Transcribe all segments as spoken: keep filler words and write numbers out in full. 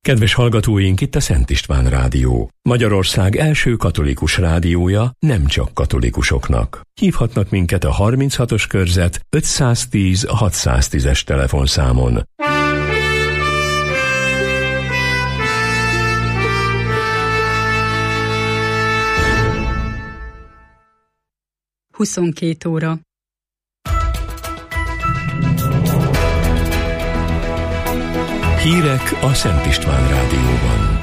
Kedves hallgatóink, itt a Szent István Rádió. Magyarország első katolikus rádiója nem csak katolikusoknak. Hívhatnak minket a harminchatos körzet ötszáztíz hatszáztízes telefonszámon. huszonkét óra. Hírek a Szent István Rádióban.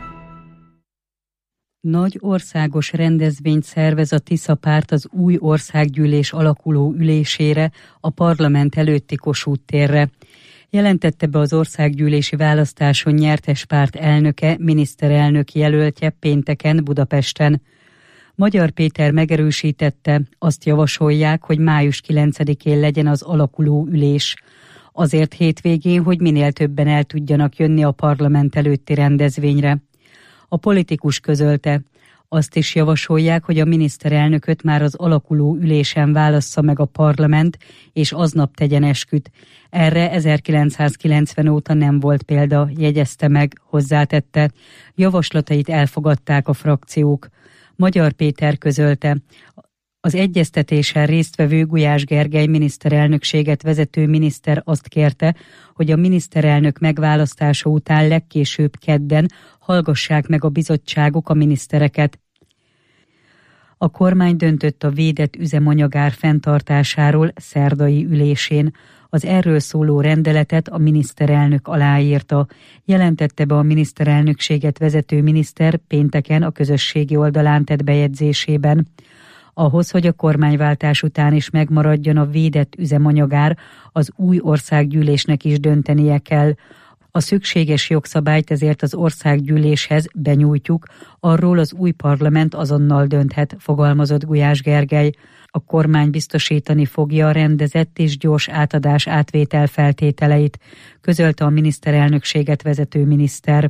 Nagy országos rendezvényt szervez a Tisza párt az új országgyűlés alakuló ülésére, a parlament előtti Kossuth térre. Jelentette be az országgyűlési választáson nyertes párt elnöke, miniszterelnök jelöltje pénteken Budapesten. Magyar Péter megerősítette, azt javasolják, hogy május kilencedikén legyen az alakuló ülés. Azért hétvégén, hogy minél többen el tudjanak jönni a parlament előtti rendezvényre. A politikus közölte, azt is javasolják, hogy a miniszterelnököt már az alakuló ülésen válassza meg a parlament, és aznap tegyen esküt. Erre ezerkilencszázkilencven óta nem volt példa, jegyezte meg, hozzátette. Javaslatait elfogadták a frakciók. Magyar Péter közölte, az egyeztetésen résztvevő Gulyás Gergely miniszterelnökséget vezető miniszter azt kérte, hogy a miniszterelnök megválasztása után legkésőbb kedden hallgassák meg a bizottságok a minisztereket. A kormány döntött a védett üzemanyagár fenntartásáról szerdai ülésén. Az erről szóló rendeletet a miniszterelnök aláírta, jelentette be a miniszterelnökséget vezető miniszter pénteken a közösségi oldalán tett bejegyzésében. Ahhoz, hogy a kormányváltás után is megmaradjon a védett üzemanyagár, az új országgyűlésnek is döntenie kell. A szükséges jogszabályt ezért az országgyűléshez benyújtjuk, arról az új parlament azonnal dönthet, fogalmazott Gulyás Gergely. A kormány biztosítani fogja a rendezett és gyors átadás átvétel feltételeit, közölte a miniszterelnökséget vezető miniszter.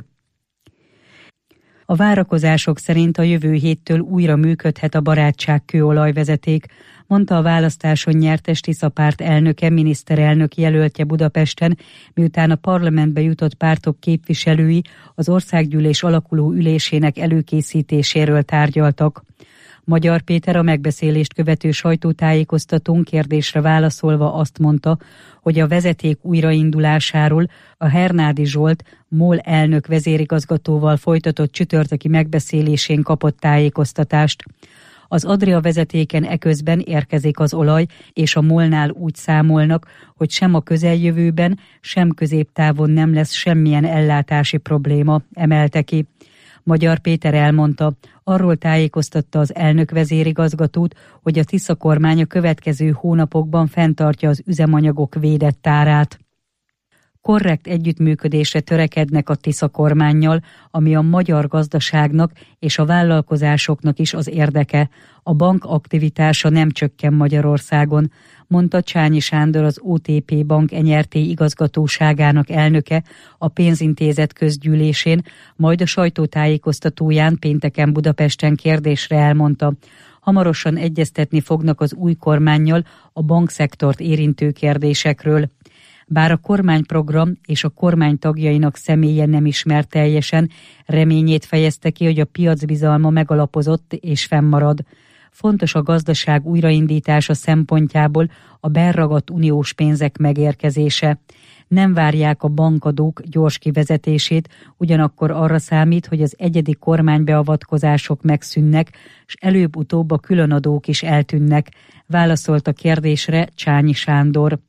A várakozások szerint a jövő héttől újra működhet a Barátság kőolajvezeték, mondta a választáson nyertes Tisza párt elnöke, miniszterelnök jelöltje Budapesten, miután a parlamentbe jutott pártok képviselői az országgyűlés alakuló ülésének előkészítéséről tárgyaltak. Magyar Péter a megbeszélést követő sajtótájékoztatón kérdésre válaszolva azt mondta, hogy a vezeték újraindulásáról a Hernádi Zsolt, MOL elnök vezérigazgatóval folytatott csütörtöki megbeszélésén kapott tájékoztatást. Az Adria vezetéken eközben érkezik az olaj, és a MOL-nál úgy számolnak, hogy sem a közeljövőben, sem középtávon nem lesz semmilyen ellátási probléma, emelte ki. Magyar Péter elmondta, arról tájékoztatta az elnök vezérigazgatót, hogy a Tisza kormány a következő hónapokban fenntartja az üzemanyagok védett tárát. Korrekt együttműködésre törekednek a Tisza kormánnyal, ami a magyar gazdaságnak és a vállalkozásoknak is az érdeke. A bank aktivitása nem csökken Magyarországon, mondta Csányi Sándor, az o té pé Bank en er té igazgatóságának elnöke a pénzintézet közgyűlésén, majd a sajtótájékoztatóján pénteken Budapesten kérdésre elmondta, hamarosan egyeztetni fognak az új kormánnyal a bankszektort érintő kérdésekről. Bár a kormányprogram és a kormány tagjainak személye nem ismert teljesen, reményét fejezte ki, hogy a piac bizalma megalapozott és fennmarad. Fontos a gazdaság újraindítása szempontjából a berragadt uniós pénzek megérkezése. Nem várják a bankadók gyors kivezetését, ugyanakkor arra számít, hogy az egyedi kormánybeavatkozások megszűnnek, és előbb-utóbb a különadók is eltűnnek, válaszolt a kérdésre Csányi Sándor.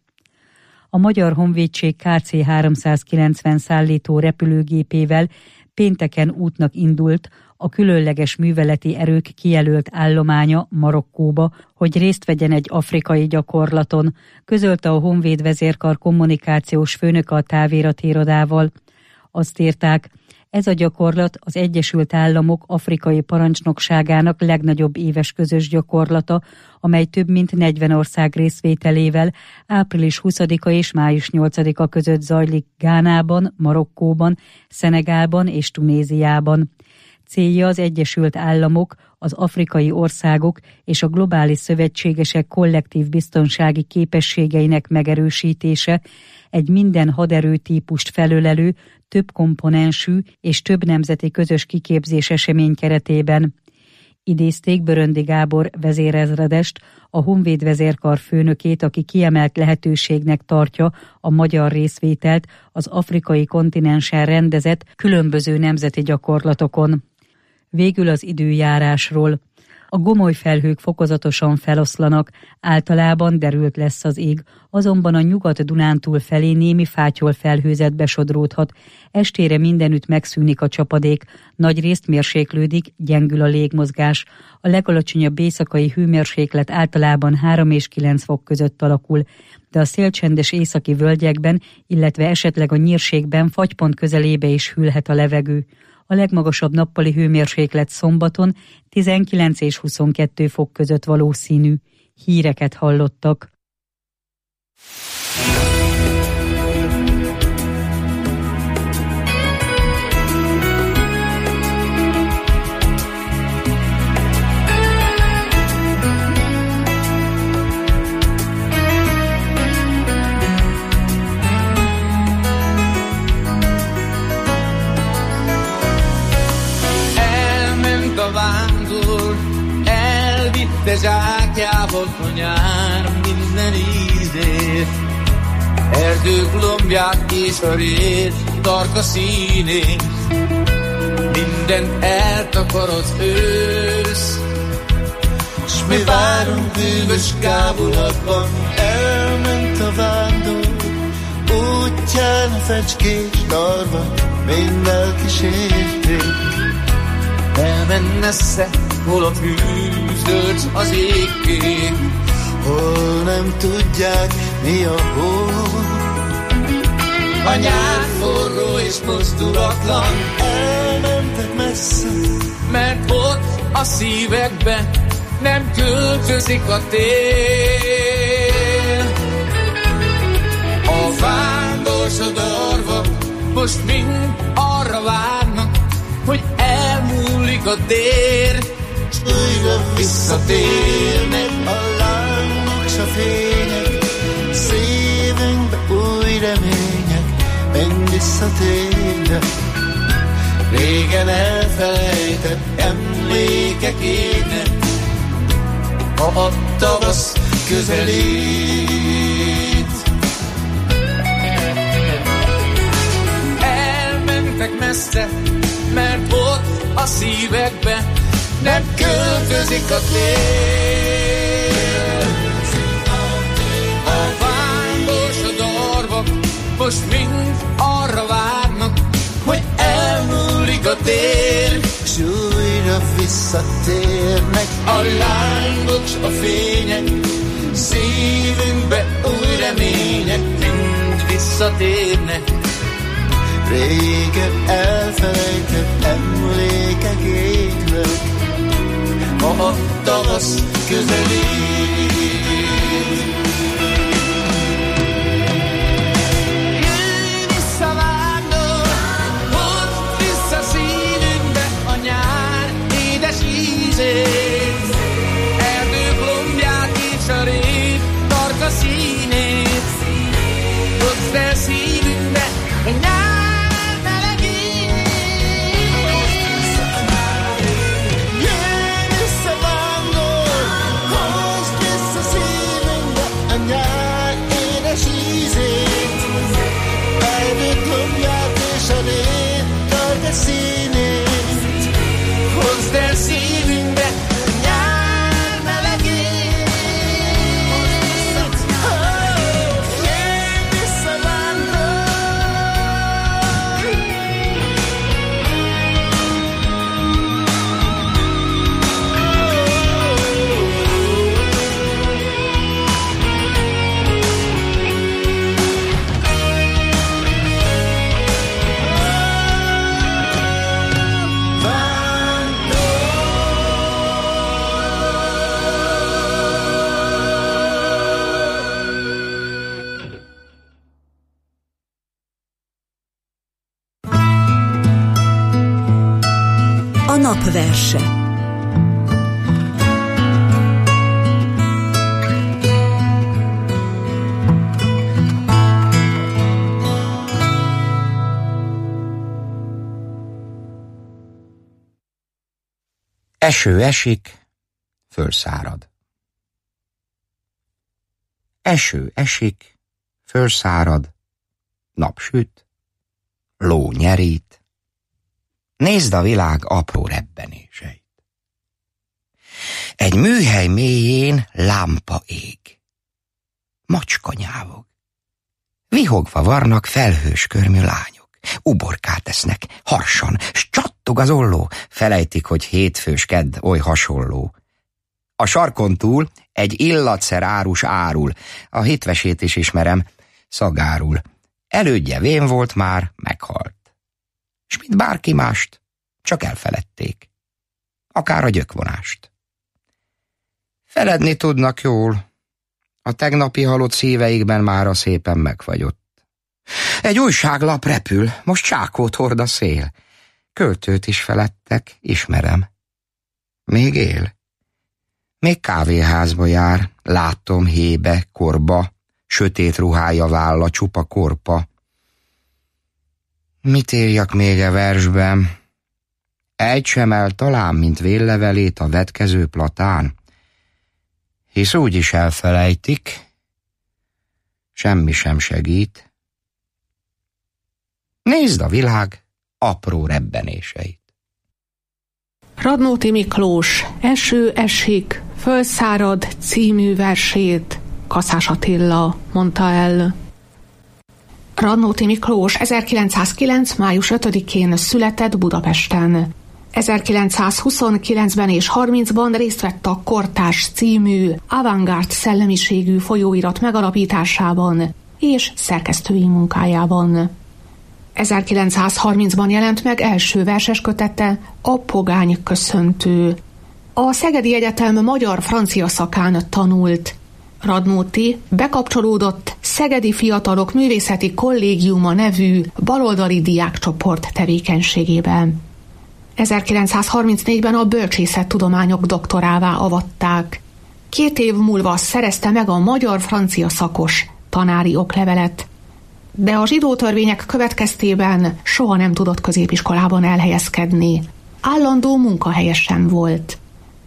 A Magyar Honvédség ká cé háromszázkilencven szállító repülőgépével pénteken útnak indult a különleges műveleti erők kijelölt állománya Marokkóba, hogy részt vegyen egy afrikai gyakorlaton, közölte a Honvéd vezérkar kommunikációs főnöke a táviratirodával. Azt írták, ez a gyakorlat az Egyesült Államok afrikai parancsnokságának legnagyobb éves közös gyakorlata, amely több mint negyven ország részvételével április huszadika és május nyolcadika között zajlik Gánában, Marokkóban, Szenegálban és Tunéziában. Célja az Egyesült Államok, az afrikai országok és a globális szövetségesek kollektív biztonsági képességeinek megerősítése, egy minden haderőtípust felölelő, több komponensű és több nemzeti közös kiképzés esemény keretében. Idézték Böröndi Gábor vezérezredest, a Honvéd vezérkar főnökét, aki kiemelt lehetőségnek tartja a magyar részvételt az afrikai kontinensen rendezett különböző nemzeti gyakorlatokon. Végül az időjárásról. A gomoly felhők fokozatosan feloszlanak, általában derült lesz az ég, azonban a Nyugat-Dunántúl felé némi fátyol felhőzetbe sodródhat, estére mindenütt megszűnik a csapadék, nagyrészt mérséklődik, gyengül a légmozgás, a legalacsonyabb éjszakai hőmérséklet általában három és kilenc fok között alakul, de a szélcsendes északi völgyekben, illetve esetleg a nyírségben fagypont közelébe is hűlhet a levegő. A legmagasabb nappali hőmérséklet szombaton tizenkilenc és huszonkettő fok között valószínű. Híreket hallottak. A vándor elvitte zsákjával a nyár minden ízét, erdők lombját és a rér tarka színét, mindent eltakar az ősz, s mi várunk bűvös kábulatban. Elment a vándor útján a fecskés darva, minden kísérték. Elmen messze, hol a fűzöld az égkék, hol nem tudják, mi a hó. A nyár forró és mozdulatlan, elmentek messze, mert ott a szívekbe nem költözik a tél. A vándorsodarva most mind arra várnak, hogy elmúlik a tér, s újra visszatérnek a lángok s a fények, szívünkbe új remények, menj visszatérnek. Régen elfelejtett emlékek égnek, ha a tavasz közelít. Elmentek messze, mert ott a szívekbe nem költözik a tél. A vándorsodarvak most mind arra várnak, hogy elmúlik a tér, s újra visszatérnek a lángok s a fények, szívünkbe új remények mind visszatérnek. Régen elfelejtett emlékek égnek, ha a tavasz közelít. Jöjj vissza vándor, hozd vissza szívünkbe a nyár édes ízét, erdők lombját és a rét tarka színét, hozd el szívünkbe egy nyár. Színét, hozd el szívünkbe nyár melegét. Jöjj vissza vándor. Napverse. Eső esik, fölszárad. Eső esik, fölszárad, nap süt, ló nyerít. Nézd a világ apró rebbenéseit. Egy műhely mélyén lámpa ég. Macska nyávog. Vihogva varnak felhős körmű lányok. Uborkát esznek, harsan, s csattog az olló. Felejtik, hogy hétfős kedd oly hasonló. A sarkon túl egy illatszer árus árul. A hitvesét is ismerem, szagárul. Elődje vén volt már, meghalt. S mint bárki mást, csak elfeledték. Akár a gyökvonást. Feledni tudnak jól. A tegnapi halott szíveikben mára szépen megfagyott. Egy újságlap repül, most csákót hord a szél. Költőt is feledtek, ismerem. Még él. Még kávéházba jár, látom hébe, korba, sötét ruhája válla, csupa korpa. Mit írjak még e versben? Egy sem el talán, mint véllevelét a vetkező platán. Hisz úgy is elfelejtik, semmi sem segít. Nézd a világ apró rebbenéseit. Radnóti Miklós Eső esik, fölszárad című versét Kaszás Attila mondta el. Radnóti Miklós ezerkilencszázkilenc. május ötödikén született Budapesten. ezerkilencszázhuszonkilencben és harmincban részt vett a Kortárs című avantgárd szellemiségű folyóirat megalapításában és szerkesztői munkájában. ezerkilencszázharmincban jelent meg első verseskötete, a Pogány köszöntő. A Szegedi Egyetem magyar-francia szakán tanult. Radnóti bekapcsolódott Szegedi Fiatalok Művészeti Kollégiuma nevű baloldali diákcsoport tevékenységében. ezerkilencszázharmincnégyben a bölcsészettudományok doktorává avatták. Két év múlva szerezte meg a magyar-francia szakos tanári oklevelet, de a zsidó törvények következtében soha nem tudott középiskolában elhelyezkedni. Állandó munkahelye sem volt.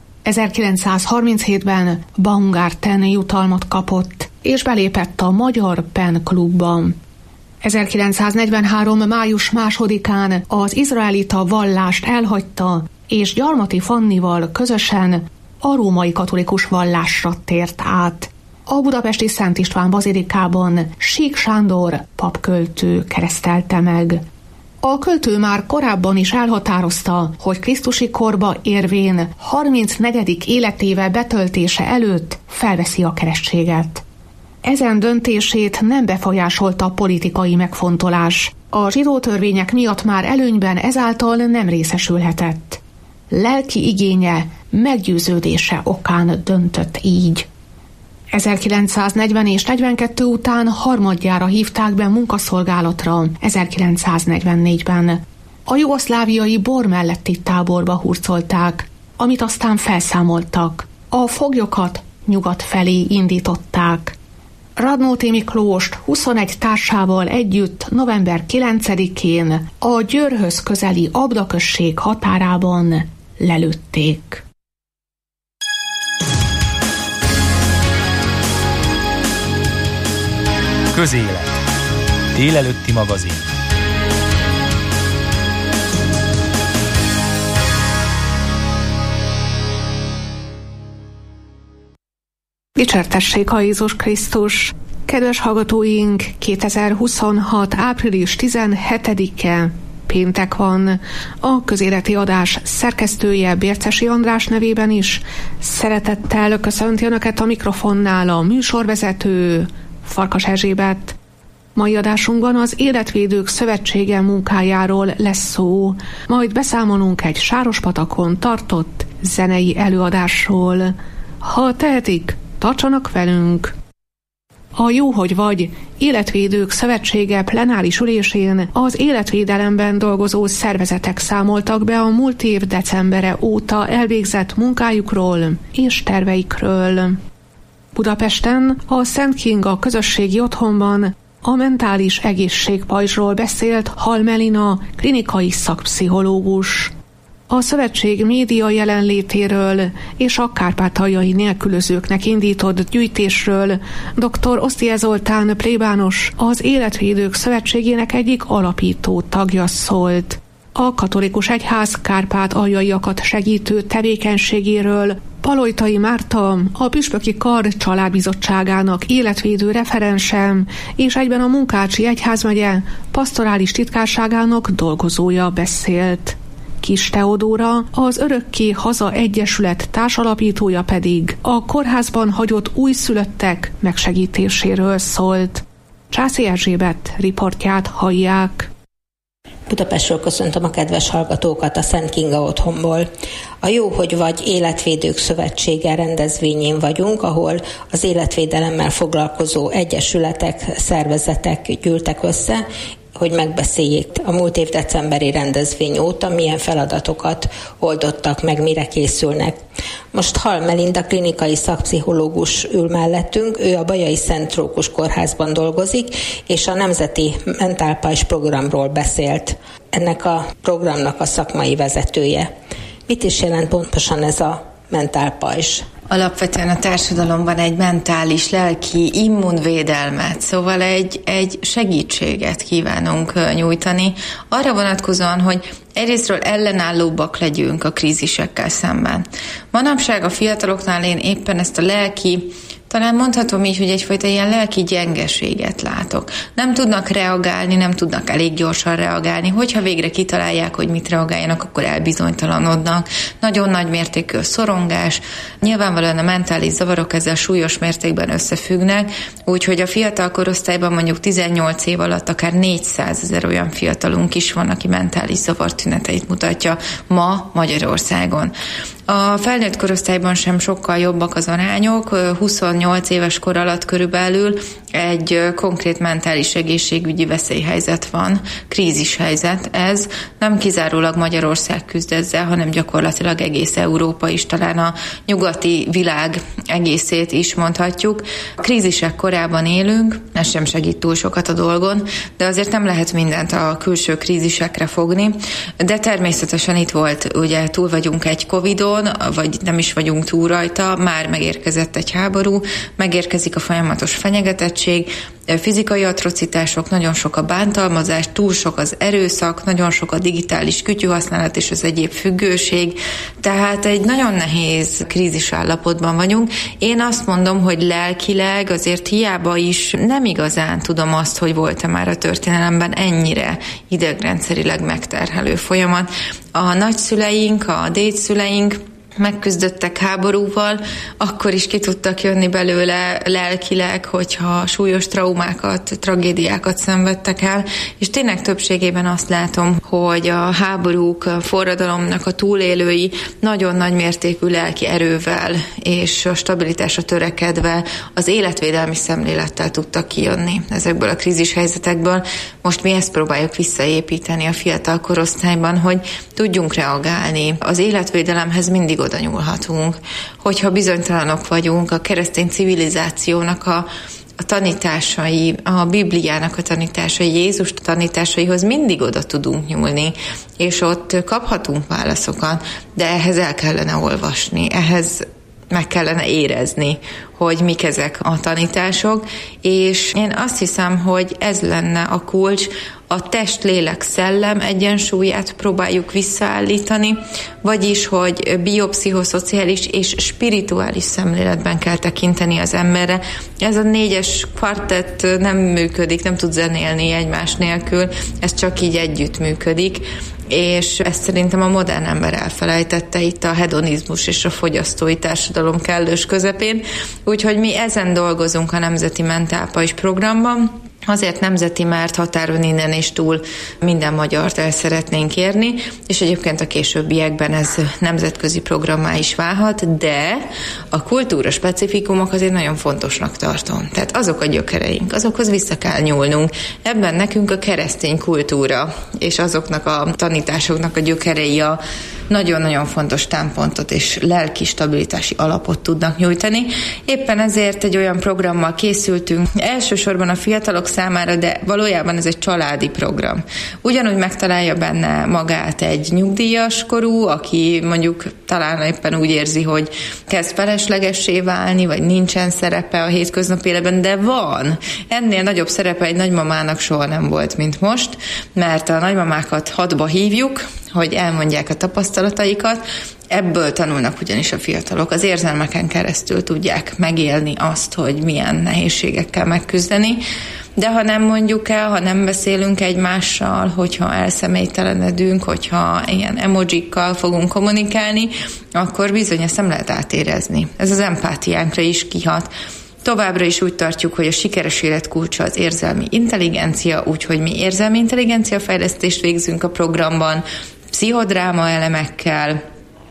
ezerkilencszázharminchétben Baumgarten jutalmat kapott, és belépett a Magyar Pen Klubban. ezerkilencszáznegyvenhárom. május másodikán az izraelita vallást elhagyta, és Gyarmati Fannival közösen a római katolikus vallásra tért át. A budapesti Szent István bazilikában Sík Sándor papköltő keresztelte meg. A költő már korábban is elhatározta, hogy krisztusi korba érvén harmincnegyedik életéve betöltése előtt felveszi a keresztséget. Ezen döntését nem befolyásolta politikai megfontolás. A zsidó törvények miatt már előnyben ezáltal nem részesülhetett. Lelki igénye, meggyőződése okán döntött így. ezerkilencszáznegyven és negyvenkettő után harmadjára hívták be munkaszolgálatra ezerkilencszáznegyvennégyben. A jugoszláviai Bor melletti táborba hurcolták, amit aztán felszámoltak. A foglyokat nyugat felé indították. Radnóti Miklóst huszonegy társával együtt november kilencedikén a Győrhöz közeli Abda község határában lelőtték. Közélet. Délelőtti magazin. Dicsértessék a Jézus Krisztus! Kedves hallgatóink, kétezer-huszonhat. április tizenhetedike péntek van. A közéleti adás szerkesztője Bércesi András nevében is szeretettel köszönti Önöket a mikrofonnál a műsorvezető Farkas Erzsébet. Mai adásunkban az Életvédők Szövetsége munkájáról lesz szó, majd beszámolunk egy Sárospatakon tartott zenei előadásról. Ha tehetik, tartsanak velünk! A Jó, hogy vagy Életvédők Szövetsége plenáris ülésén az életvédelemben dolgozó szervezetek számoltak be a múlt év decembere óta elvégzett munkájukról és terveikről. Budapesten a Szent Kinga közösségi otthonban a mentális egészségpajzsról beszélt Hall Melina, klinikai szakpszichológus. A szövetség média jelenlétéről és a kárpátaljai nélkülözőknek indított gyűjtésről dr. Osztie Zoltán plébános, az Életvédők Szövetségének egyik alapító tagja szólt. A katolikus egyház kárpátaljaiakat segítő tevékenységéről Palojtai Márta, a Püspöki Kar családbizottságának életvédő referensem és egyben a Munkácsi Egyházmegye pastorális titkárságának dolgozója beszélt. Kis Teodóra, az Örökké Haza Egyesület társalapítója pedig a kórházban hagyott újszülöttek megsegítéséről szólt. Császi Erzsébet riportját hallják. Budapestről köszöntöm a kedves hallgatókat a Szent Kinga otthonból. A Jó, hogy vagy Életvédők Szövetsége rendezvényén vagyunk, ahol az életvédelemmel foglalkozó egyesületek, szervezetek gyűltek össze, hogy megbeszéljék a múlt év decemberi rendezvény óta milyen feladatokat oldottak meg, mire készülnek. Most Hall Melinda klinikai szakpszichológus ül mellettünk, ő a Bajai Szent Trókus Kórházban dolgozik, és a Nemzeti Mentálpajzs programról beszélt. Ennek a programnak a szakmai vezetője. Mit is jelent pontosan ez a mentálpajzs? Alapvetően a társadalomban egy mentális, lelki immunvédelmet, szóval egy, egy segítséget kívánunk nyújtani, arra vonatkozóan, hogy egyrésztről ellenállóbbak legyünk a krízisekkel szemben. Manapság a fiataloknál én éppen ezt a lelki, talán mondhatom így, hogy egyfajta ilyen lelki gyengeséget látok. Nem tudnak reagálni, nem tudnak elég gyorsan reagálni. Hogyha végre kitalálják, hogy mit reagáljanak, akkor elbizonytalanodnak. Nagyon nagy mértékű a szorongás. Nyilvánvalóan a mentális zavarok ezzel súlyos mértékben összefüggnek, úgyhogy a fiatal korosztályban mondjuk tizennyolc év alatt akár négyszázezer olyan fiatalunk is van, aki mentális zavartüneteit mutatja ma Magyarországon. A felnőtt korosztályban sem sokkal jobbak az arányok, huszonnyolc éves kor alatt körülbelül egy konkrét mentális egészségügyi veszélyhelyzet van, krízishelyzet ez. Nem kizárólag Magyarország küzd ezzel, hanem gyakorlatilag egész Európa is, talán a nyugati világ egészét is mondhatjuk. A krízisek korában élünk, ez sem segít túl sokat a dolgon, de azért nem lehet mindent a külső krízisekre fogni, de természetesen itt volt, ugye túl vagyunk egy Covidon, vagy nem is vagyunk túl rajta, már megérkezett egy háború, megérkezik a folyamatos fenyegetettség, fizikai atrocitások, nagyon sok a bántalmazás, túl sok az erőszak, nagyon sok a digitális kütyűhasználat és az egyéb függőség, tehát egy nagyon nehéz krízis állapotban vagyunk. Én azt mondom, hogy lelkileg azért hiába is nem igazán tudom azt, hogy volt-e már a történelemben ennyire idegrendszerileg megterhelő folyamat. A nagyszüleink, a dédszüleink megküzdöttek háborúval, akkor is ki tudtak jönni belőle lelkileg, hogyha súlyos traumákat, tragédiákat szenvedtek el, és tényleg többségében azt látom, hogy a háborúk, a forradalomnak a túlélői nagyon nagy mértékű lelki erővel és a stabilitásra törekedve az életvédelmi szemlélettel tudtak kijönni ezekből a krízis helyzetekből. Most mi ezt próbáljuk visszaépíteni a fiatal korosztályban, hogy tudjunk reagálni. Az életvédelemhez mindig oda nyúlhatunk. Hogyha bizonytalanok vagyunk, a keresztény civilizációnak a, a tanításai, a Bibliának a tanításai, Jézus tanításaihoz mindig oda tudunk nyúlni, és ott kaphatunk válaszokat, de ehhez el kellene olvasni, ehhez meg kellene érezni, hogy mik ezek a tanítások, és én azt hiszem, hogy ez lenne a kulcs, a test-lélek-szellem egyensúlyát próbáljuk visszaállítani, vagyis, hogy biopszichoszociális és spirituális szemléletben kell tekinteni az emberre. Ez a négyes kvartett nem működik, nem tud zenélni egymás nélkül, ez csak így együtt működik, és ezt szerintem a modern ember elfelejtette itt a hedonizmus és a fogyasztói társadalom kellős közepén, úgyhogy mi ezen dolgozunk a Nemzeti Mentálpajzs programban, Azért nemzeti, mert határon innen és túl minden magyart el szeretnénk érni, és egyébként a későbbiekben ez nemzetközi programmá is válhat, de a kultúra specifikumok azért nagyon fontosnak tartom. Tehát azok a gyökereink, azokhoz vissza kell nyúlnunk. Ebben nekünk a keresztény kultúra és azoknak a tanításoknak a gyökerei a nagyon-nagyon fontos támpontot és lelki stabilitási alapot tudnak nyújtani. Éppen ezért egy olyan programmal készültünk, elsősorban a fiatalok számára, de valójában ez egy családi program. Ugyanúgy megtalálja benne magát egy nyugdíjas korú, aki mondjuk talán éppen úgy érzi, hogy kezd feleslegessé válni, vagy nincsen szerepe a hétköznapi életben, de van. Ennél nagyobb szerepe egy nagymamának soha nem volt, mint most, mert a nagymamákat hadba hívjuk, hogy elmondják a tapasztalataikat. Ebből tanulnak ugyanis a fiatalok. Az érzelmeken keresztül tudják megélni azt, hogy milyen nehézségekkel megküzdeni, de ha nem mondjuk el, ha nem beszélünk egymással, hogyha elszemélytelenedünk, hogyha ilyen emojikkal fogunk kommunikálni, akkor bizony ezt nem lehet átérezni. Ez az empátiánkra is kihat. Továbbra is úgy tartjuk, hogy a sikeres élet kulcsa az érzelmi intelligencia, úgyhogy mi érzelmi intelligencia fejlesztést végzünk a programban, pszichodráma elemekkel,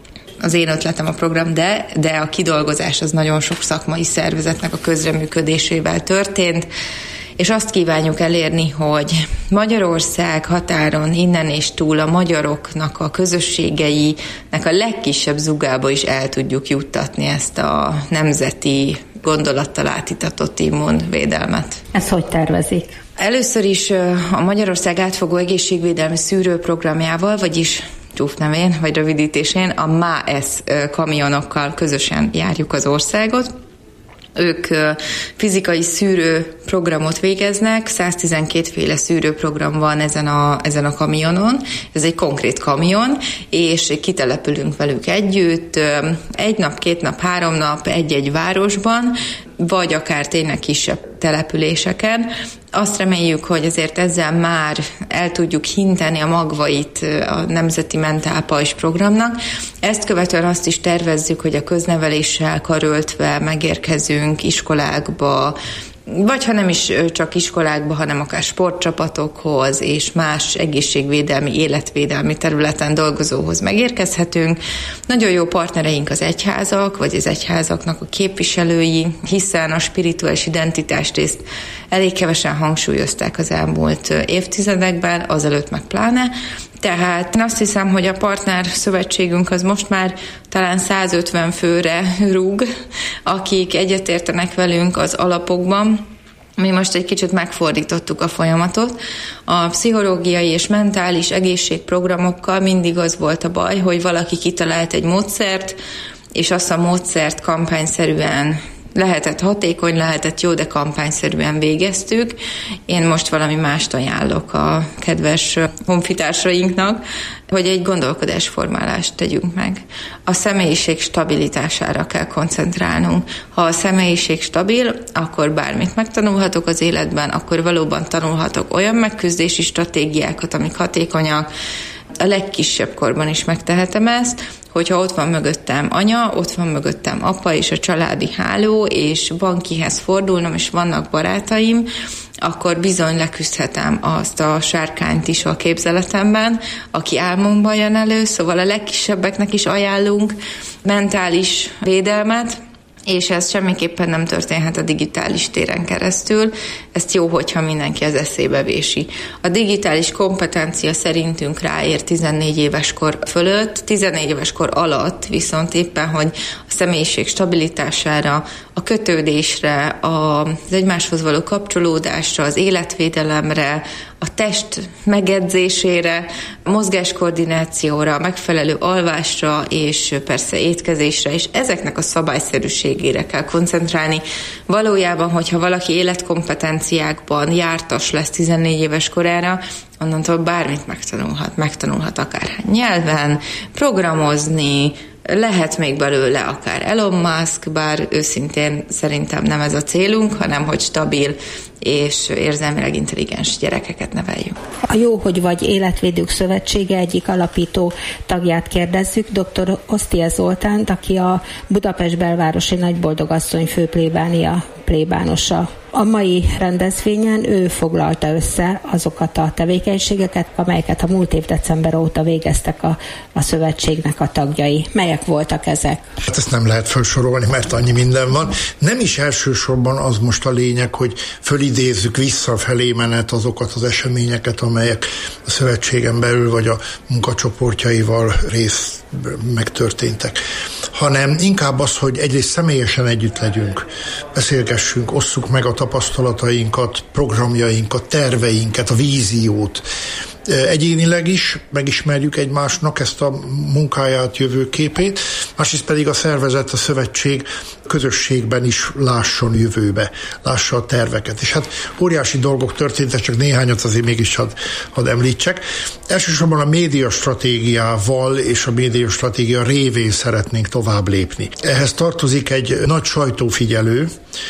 az én ötletem a program, de, de a kidolgozás az nagyon sok szakmai szervezetnek a közreműködésével történt, és azt kívánjuk elérni, hogy Magyarország határon innen és túl a magyaroknak a közösségeinek a legkisebb zugába is el tudjuk juttatni ezt a nemzeti gondolattal átitatott immunvédelmet. Ezt hogy tervezik? Először is a Magyarország átfogó egészségvédelmi szűrőprogramjával, vagyis csúf nevén, vagy rövidítésén, a MÁESZ kamionokkal közösen járjuk az országot. Ők fizikai szűrőprogramot végeznek, száztizenkét féle szűrőprogram van ezen a, ezen a kamionon, ez egy konkrét kamion, és kitelepülünk velük együtt, egy nap, két nap, három nap, egy-egy városban, vagy akár tényleg kisebb településeken. Azt reméljük, hogy azért ezzel már el tudjuk hinteni a magvait a Nemzeti Mentálpajzs programnak. Ezt követően azt is tervezzük, hogy a közneveléssel karöltve megérkezünk iskolákba, vagy ha nem is csak iskolákba, hanem akár sportcsapatokhoz és más egészségvédelmi, életvédelmi területen dolgozóhoz megérkezhetünk. Nagyon jó partnereink az egyházak, vagy az egyházaknak a képviselői, hiszen a spirituális identitást ezt elég kevesen hangsúlyozták az elmúlt évtizedekben, azelőtt meg pláne. Tehát én azt hiszem, hogy a partner szövetségünk az most már talán százötven főre rúg, akik egyetértenek velünk az alapokban. Mi most egy kicsit megfordítottuk a folyamatot. A pszichológiai és mentális egészségprogramokkal mindig az volt a baj, hogy valaki kitalált egy módszert, és azt a módszert kampányszerűen lehetett hatékony, lehetett jó, de kampányszerűen végeztük. Én most valami mást ajánlok a kedves honfitársainknak, hogy egy gondolkodásformálást tegyünk meg. A személyiség stabilitására kell koncentrálnunk. Ha a személyiség stabil, akkor bármit megtanulhatok az életben, akkor valóban tanulhatok olyan megküzdési stratégiákat, amik hatékonyak. A legkisebb korban is megtehetem ezt, hogyha ott van mögöttem anya, ott van mögöttem apa és a családi háló, és van kihez fordulnom, és vannak barátaim, akkor bizony leküzdhetem azt a sárkányt is a képzeletemben, aki álmomban jön elő, szóval a legkisebbeknek is ajánlunk mentális védelmet, és ez semmiképpen nem történhet a digitális téren keresztül. Ezt jó, hogyha mindenki az eszébe vési. A digitális kompetencia szerintünk ráér tizennégy éves kor fölött, tizennégy éves kor alatt viszont éppen, hogy a személyiség stabilitására, a kötődésre, az egymáshoz való kapcsolódásra, az életvédelemre, a test megedzésére, a mozgáskoordinációra, megfelelő alvásra és persze étkezésre, és ezeknek a szabályszerűségére kell koncentrálni. Valójában, hogyha valaki életkompetenciákban jártas lesz tizennégy éves korára, onnantól bármit megtanulhat. Megtanulhat akárhány nyelven, programozni, lehet még belőle akár Elon Musk, bár őszintén szerintem nem ez a célunk, hanem hogy stabil és érzelmileg intelligens gyerekeket neveljünk. A Jó, hogy vagy Életvédők Szövetsége egyik alapító tagját kérdezzük, dr. Osztia Zoltánt, aki a Budapest belvárosi nagyboldogasszony főplébánia plébánosa. A mai rendezvényen ő foglalta össze azokat a tevékenységeket, amelyeket a múlt év december óta végeztek a, a szövetségnek a tagjai. Melyek voltak ezek? Hát ezt nem lehet felsorolni, mert annyi minden van. Nem is elsősorban az most a lényeg, hogy fölidézzük visszafelé menet azokat az eseményeket, amelyek a szövetségen belül vagy a munkacsoportjaival rész megtörténtek, hanem inkább az, hogy egyrészt személyesen együtt legyünk, beszélgessünk, osszuk meg a tapasztalatainkat, programjainkat, terveinket, a víziót. Egyénileg is megismerjük egymásnak ezt a munkáját, jövőképét, másrészt pedig a szervezet, a szövetség közösségben is lásson jövőbe, lássa a terveket. És hát óriási dolgok történtek, csak néhányat azért mégis hadd, hadd említsek. Elsősorban a médiastratégiával és a médiastratégia révén szeretnénk tovább lépni. Ehhez tartozik egy nagy sajtófigyelő,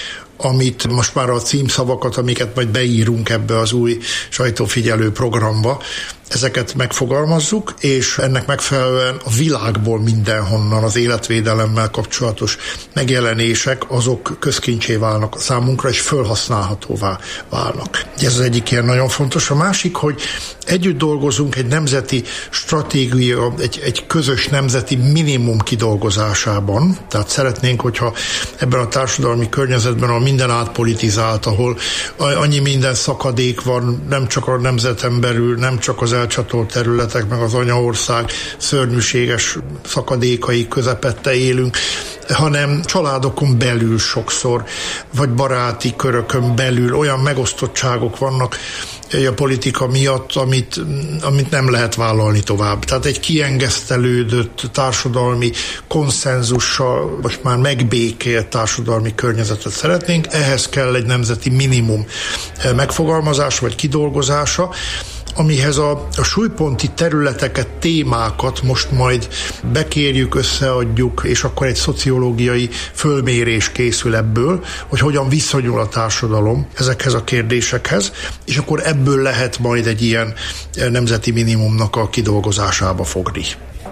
amit most már a címszavakat, amiket majd beírunk ebbe az új sajtófigyelő programba, ezeket megfogalmazzuk, és ennek megfelelően a világból mindenhonnan az életvédelemmel kapcsolatos megjelenések, azok közkincsé válnak számunkra, és felhasználhatóvá válnak. Ez az egyik ilyen nagyon fontos. A másik, hogy együtt dolgozunk egy nemzeti stratégia, egy, egy közös nemzeti minimum kidolgozásában. Tehát szeretnénk, hogyha ebben a társadalmi környezetben, ahol minden átpolitizált, ahol annyi minden szakadék van, nem csak a nemzeten belül, nem csak az elcsatolt területek, meg az anyaország szörnyűséges szakadékai közepette élünk, hanem családokon belül sokszor, vagy baráti körökön belül olyan megosztottságok vannak a politika miatt, amit, amit nem lehet vállalni tovább. Tehát egy kiengesztelődött társadalmi konszenzussal, most már megbékélt társadalmi környezetet szeretnénk, ehhez kell egy nemzeti minimum megfogalmazás vagy kidolgozása, amihez a, a súlyponti területeket, témákat most majd bekérjük, összeadjuk, és akkor egy szociológiai fölmérés készül ebből, hogy hogyan viszonyul a társadalom ezekhez a kérdésekhez, és akkor ebből lehet majd egy ilyen nemzeti minimumnak a kidolgozásába fogni.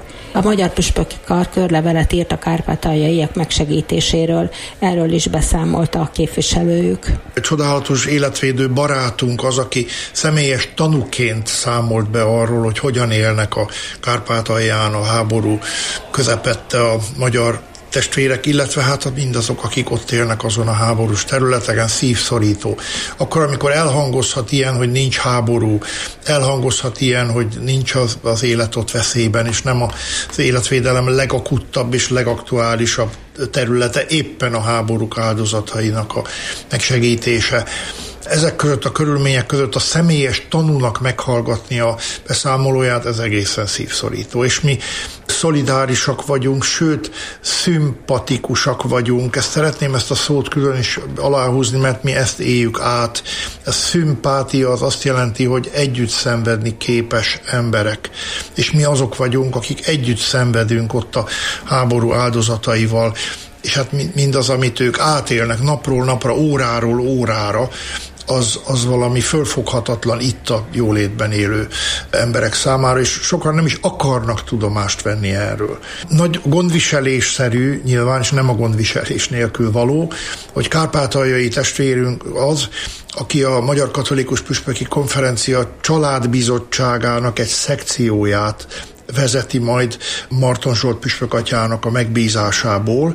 A Magyar Püspöki Kar körlevelet írt a kárpátaljaiak megsegítéséről, erről is beszámolt a képviselőjük. Egy csodálatos életvédő barátunk az, aki személyes tanúként számolt be arról, hogy hogyan élnek a Kárpátalján a háború közepette a magyar testvérek, illetve hát mindazok, akik ott élnek azon a háborús területeken, szívszorító. Akkor, amikor elhangozhat ilyen, hogy nincs háború, elhangozhat ilyen, hogy nincs az, az élet ott veszélyben, és nem az életvédelem legakuttabb és legaktuálisabb területe éppen a háborúk áldozatainak a megsegítése. Ezek között a körülmények között a személyes tanúnak meghallgatni a beszámolóját, ez egészen szívszorító. És mi szolidárisak vagyunk, sőt, szimpatikusak vagyunk. Ezt szeretném ezt a szót külön is aláhúzni, mert mi ezt éljük át. A szimpátia az azt jelenti, hogy együtt szenvedni képes emberek. És mi azok vagyunk, akik együtt szenvedünk ott a háború áldozataival. És hát mindaz, amit ők átélnek napról napra, óráról órára, az, az valami fölfoghatatlan itt a jólétben élő emberek számára, és sokan nem is akarnak tudomást venni erről. Nagy gondviselésszerű, nyilván, és nem a gondviselés nélkül való, hogy kárpátaljai testvérünk az, aki a Magyar Katolikus Püspöki Konferencia családbizottságának egy szekcióját vezeti majd Marton Zsolt püspök atyának a megbízásából,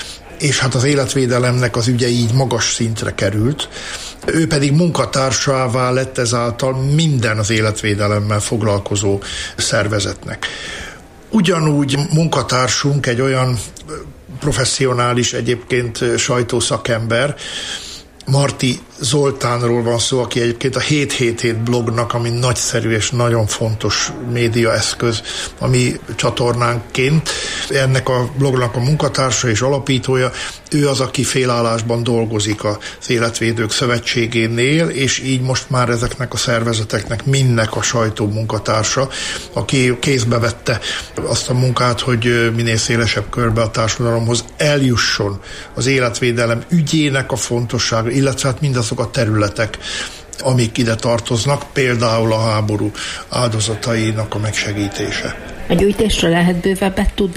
és hát az életvédelemnek az ügye így magas szintre került. Ő pedig munkatársává lett ezáltal minden az életvédelemmel foglalkozó szervezetnek. Ugyanúgy munkatársunk egy olyan professzionális, egyébként sajtószakember, Marti Zoltánról van szó, aki egyébként a hét hét hét blognak, ami nagyszerű és nagyon fontos médiaeszköz a mi csatornánként. Ennek a blognak a munkatársa és alapítója, ő az, aki félállásban dolgozik az Életvédők Szövetségénél, és így most már ezeknek a szervezeteknek mindnek a sajtó munkatársa, aki kézbe vette azt a munkát, hogy minél szélesebb körbe a társadalomhoz eljusson az életvédelem ügyének a fontossága, illetve hát mindazok a területek, amik ide tartoznak, például a háború áldozatainak a megsegítése. A gyűjtésről lehet bővebbet tudni?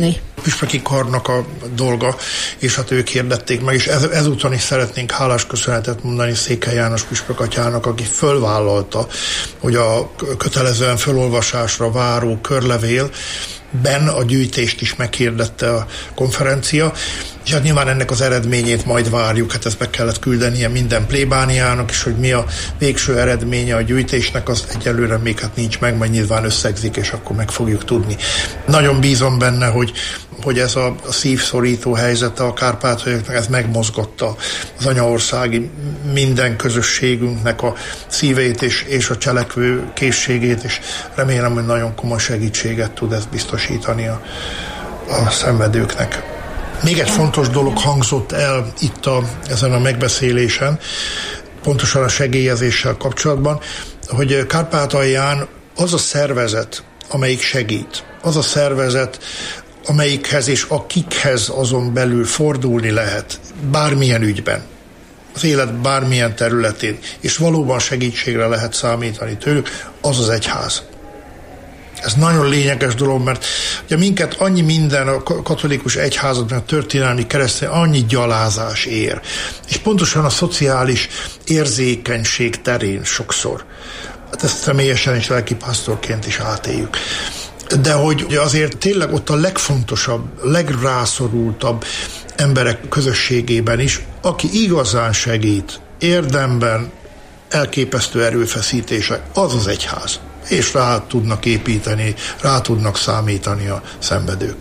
püspöki karnak a dolga, és hát ők hirdették meg, és ez, ezúton is szeretnénk hálás köszönetet mondani Székely János püspök atyának, aki fölvállalta, hogy a kötelezően felolvasásra váró körlevél ben a gyűjtést is meghirdette a konferencia, és hát nyilván ennek az eredményét majd várjuk, hát ezt be kellett küldenie minden plébániának, és hogy mi a végső eredménye a gyűjtésnek, az egyelőre még hát nincs meg, majd nyilván összegzik, és akkor meg fogjuk tudni. Nagyon bízom benne, hogy, hogy ez a, a szívszorító helyzete a kárpátaljaiaknak, ez megmozgatta az anyaországi minden közösségünknek a szívét és, és a cselekvő készségét, és remélem, hogy nagyon komoly segítséget tud ez biztosítani a, a szenvedőknek. Még egy fontos dolog hangzott el itt a, ezen a megbeszélésen, pontosan a segélyezéssel kapcsolatban, hogy Kárpátalján az a szervezet, amelyik segít, az a szervezet, amelyikhez és akikhez azon belül fordulni lehet, bármilyen ügyben, az élet bármilyen területén, és valóban segítségre lehet számítani tőlük, az az egyház. Ez nagyon lényeges dolog, mert ugye minket annyi minden, a katolikus egyházat, mert a történelmi keresztény, annyi gyalázás ér. És pontosan a szociális érzékenység terén sokszor. Hát ezt személyesen és lelkipásztorként is átéljük. De hogy azért tényleg ott a legfontosabb, legrászorultabb emberek közösségében is, aki igazán segít, érdemben, elképesztő erőfeszítések, az az egyház. És rá tudnak építeni, rá tudnak számítani a szenvedők.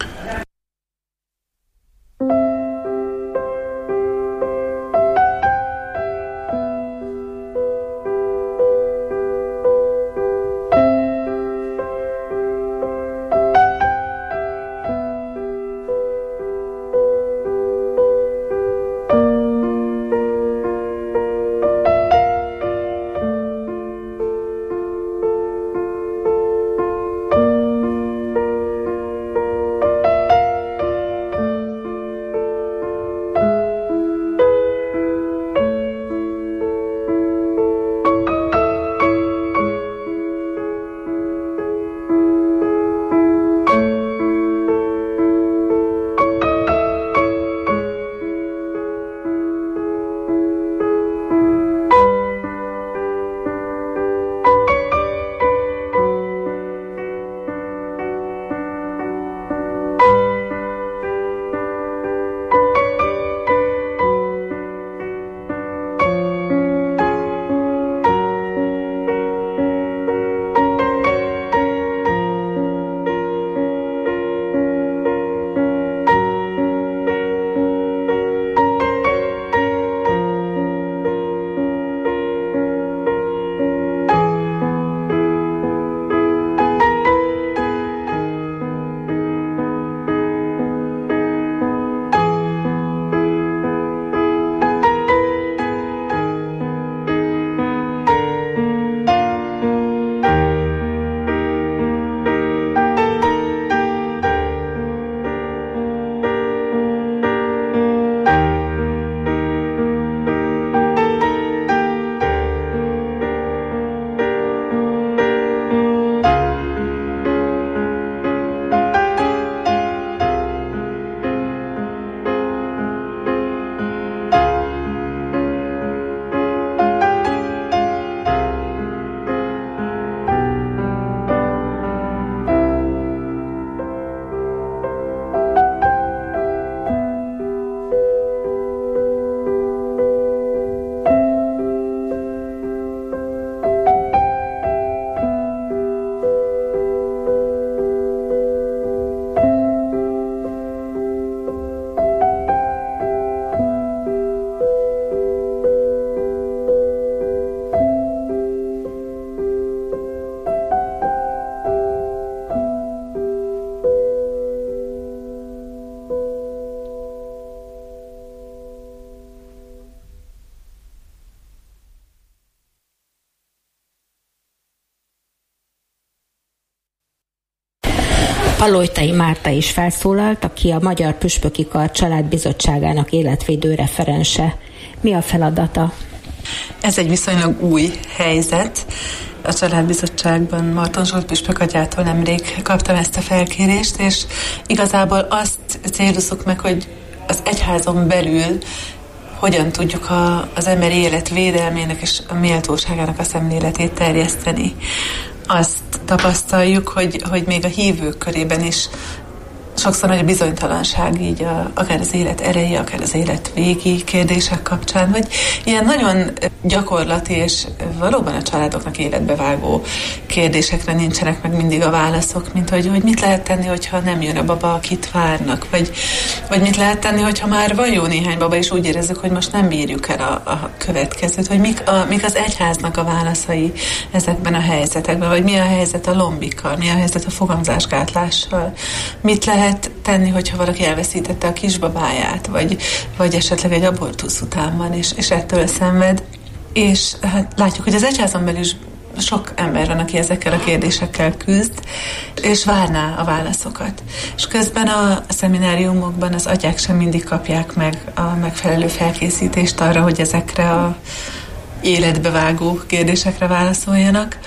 Palotai Márta is felszólalt, aki a Magyar Püspöki Kar Családbizottságának életvédő referense. Mi a feladata? Ez egy viszonylag új helyzet. a Családbizottságban Marton Zsolt püspök atyától nemrég kaptam ezt a felkérést, és igazából azt célozzuk meg, hogy az egyházon belül hogyan tudjuk a, az emberi élet védelmének és a méltóságának a szemléletét terjeszteni. Azt tapasztaljuk, hogy, hogy még a hívők körében is sokszor nagy a bizonytalanság így a, akár az élet ereje, akár az élet végi kérdések kapcsán, hogy ilyen nagyon gyakorlati és valóban a családoknak életbevágó kérdésekre nincsenek meg mindig a válaszok, mint hogy, hogy mit lehet tenni, hogyha nem jön a baba, akit várnak, vagy, vagy mit lehet tenni, hogyha már van jó néhány baba, és úgy érezzük, hogy most nem bírjuk el a, a következőt, hogy mik, a, mik az egyháznak a válaszai ezekben a helyzetekben, vagy mi a helyzet a lombikkal, mi a helyzet a fogamzásgátlással, mit lehet tenni, hogyha valaki elveszítette a kisbabáját, vagy, vagy esetleg egy abortusz után van, és, és ettől szenved. És hát látjuk, hogy az egyházon belül is sok ember van, aki ezekkel a kérdésekkel küzd, és várná a válaszokat. És közben a szemináriumokban az atyák sem mindig kapják meg a megfelelő felkészítést arra, hogy ezekre a életbevágó kérdésekre válaszoljanak.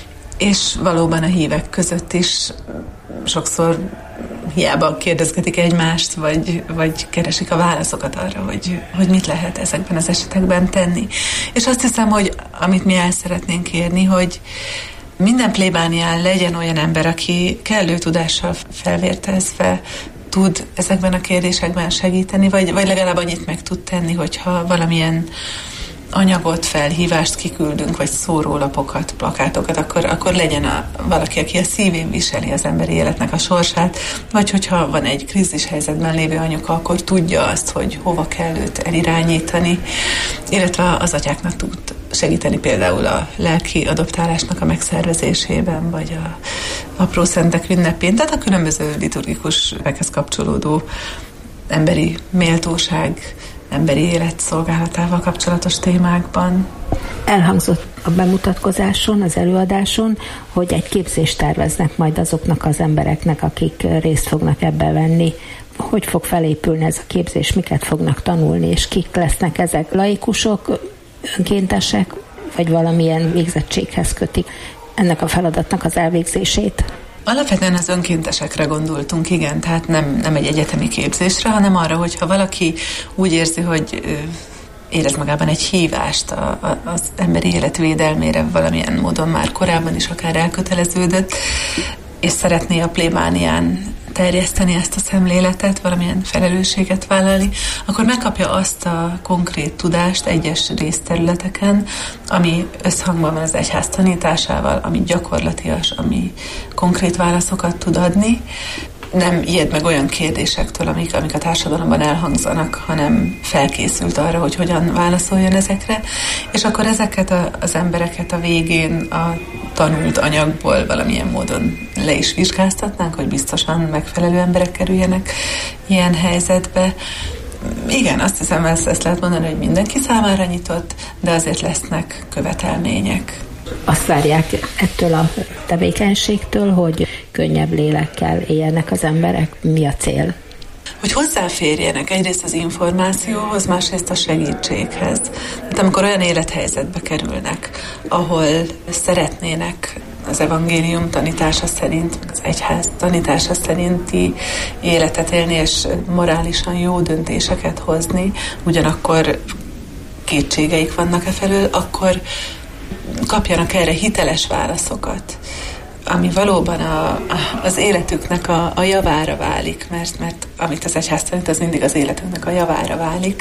És valóban a hívek között is sokszor hiába kérdezgetik egymást, vagy, vagy keresik a válaszokat arra, hogy, hogy mit lehet ezekben az esetekben tenni. És azt hiszem, hogy amit mi el szeretnénk érni, hogy minden plébánián legyen olyan ember, aki kellő tudással felvértezve tud ezekben a kérdésekben segíteni, vagy, vagy legalább annyit meg tud tenni, hogyha valamilyen anyagot, felhívást kiküldünk, vagy szórólapokat, plakátokat, akkor, akkor legyen a, valaki, aki a szívén viseli az emberi életnek a sorsát, vagy hogyha van egy krízis helyzetben lévő anyuka, akkor tudja azt, hogy hova kell őt elirányítani, illetve az atyáknak tud segíteni például a lelki adoptálásnak a megszervezésében, vagy a apró szentek ünnepén, tehát a különböző liturgikus üveghez kapcsolódó emberi méltóság, emberi élet szolgálatával kapcsolatos témákban. Elhangzott a bemutatkozáson, az előadáson, hogy egy képzést terveznek majd azoknak az embereknek, akik részt fognak ebbe venni. Hogy fog felépülni ez a képzés, miket fognak tanulni, és kik lesznek ezek? Laikusok, önkéntesek, vagy valamilyen végzettséghez kötik ennek a feladatnak az elvégzését? Alapvetően az önkéntesekre gondoltunk, igen, tehát nem, nem egy egyetemi képzésre, hanem arra, hogyha valaki úgy érzi, hogy érez magában egy hívást a, a, az emberi élet védelmére, valamilyen módon már korábban is akár elköteleződött, és szeretné a plébánián terjeszteni ezt a szemléletet, valamilyen felelősséget vállalni, akkor megkapja azt a konkrét tudást egyes részterületeken, ami összhangban van az egyház tanításával, ami gyakorlatias, ami konkrét válaszokat tud adni. Nem ijed meg olyan kérdésektől, amik, amik a társadalomban elhangzanak, hanem felkészült arra, hogy hogyan válaszoljon ezekre, és akkor ezeket a, az embereket a végén a tanult anyagból valamilyen módon le is vizsgáztatnánk, hogy biztosan megfelelő emberek kerüljenek ilyen helyzetbe. Igen, azt hiszem, ezt, ezt lehet mondani, hogy mindenki számára nyitott, de azért lesznek követelmények. Azt várják ettől a tevékenységtől, hogy könnyebb lélekkel éljenek az emberek. Mi a cél? Hogy hozzáférjenek egyrészt az információhoz, másrészt a segítséghez. Tehát amikor olyan élethelyzetbe kerülnek, ahol szeretnének az evangélium tanítása szerint, az egyház tanítása szerinti életet élni, és morálisan jó döntéseket hozni, ugyanakkor kétségeik vannak e felől, akkor kapjanak erre hiteles válaszokat, ami valóban a, az életüknek a, a javára válik, mert, mert amit az egyház tanít, az mindig az életünknek a javára válik.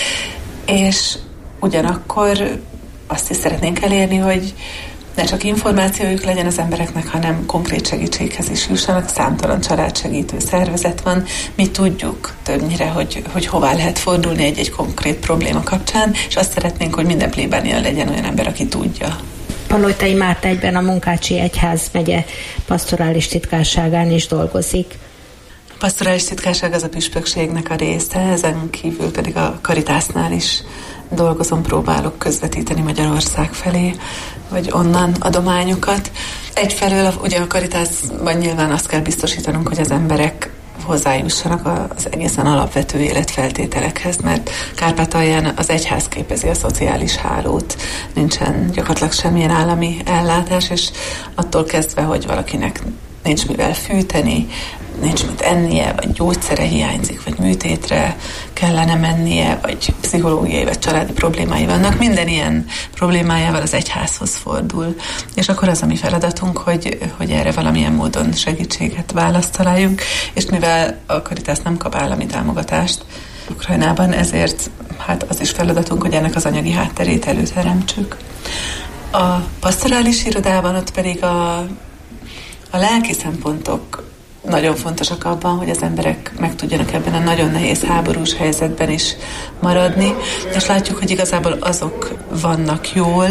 És ugyanakkor azt is szeretnénk elérni, hogy ne csak információjuk legyen az embereknek, hanem konkrét segítséghez is jussanak. Számtalan családsegítő szervezet van. Mi tudjuk többnyire, hogy, hogy hová lehet fordulni egy-egy konkrét probléma kapcsán, és azt szeretnénk, hogy minden plébánián legyen olyan ember, aki tudja. Palottai Márta egyben a Munkácsi Egyházmegye pastorális titkárságán is dolgozik. A pastorális titkárság az a püspökségnek a része, ezen kívül pedig a Karitásnál is dolgozom, próbálok közvetíteni Magyarország felé, vagy onnan adományokat. Egyfelől ugye a Karitásban nyilván azt kell biztosítanunk, hogy az emberek hozzájussanak az egészen alapvető életfeltételekhez, mert Kárpátalján az egyház képezi a szociális hálót, nincsen gyakorlatilag semmilyen állami ellátás, és attól kezdve, hogy valakinek nincs mivel fűteni, nincs mit ennie, vagy gyógyszere hiányzik, vagy műtétre kellene mennie, vagy pszichológiai, vagy családi problémái vannak, minden ilyen problémájával az egyházhoz fordul. És akkor az a mi feladatunk, hogy, hogy erre valamilyen módon segítséget, választ találjunk, és mivel a Caritas nem kap állami támogatást Ukrajnában, ezért hát az is feladatunk, hogy ennek az anyagi hátterét előteremtsük. A pastorális irodában ott pedig a, a lelki szempontok nagyon fontosak abban, hogy az emberek meg tudjanak ebben a nagyon nehéz háborús helyzetben is maradni, és látjuk, hogy igazából azok vannak jól,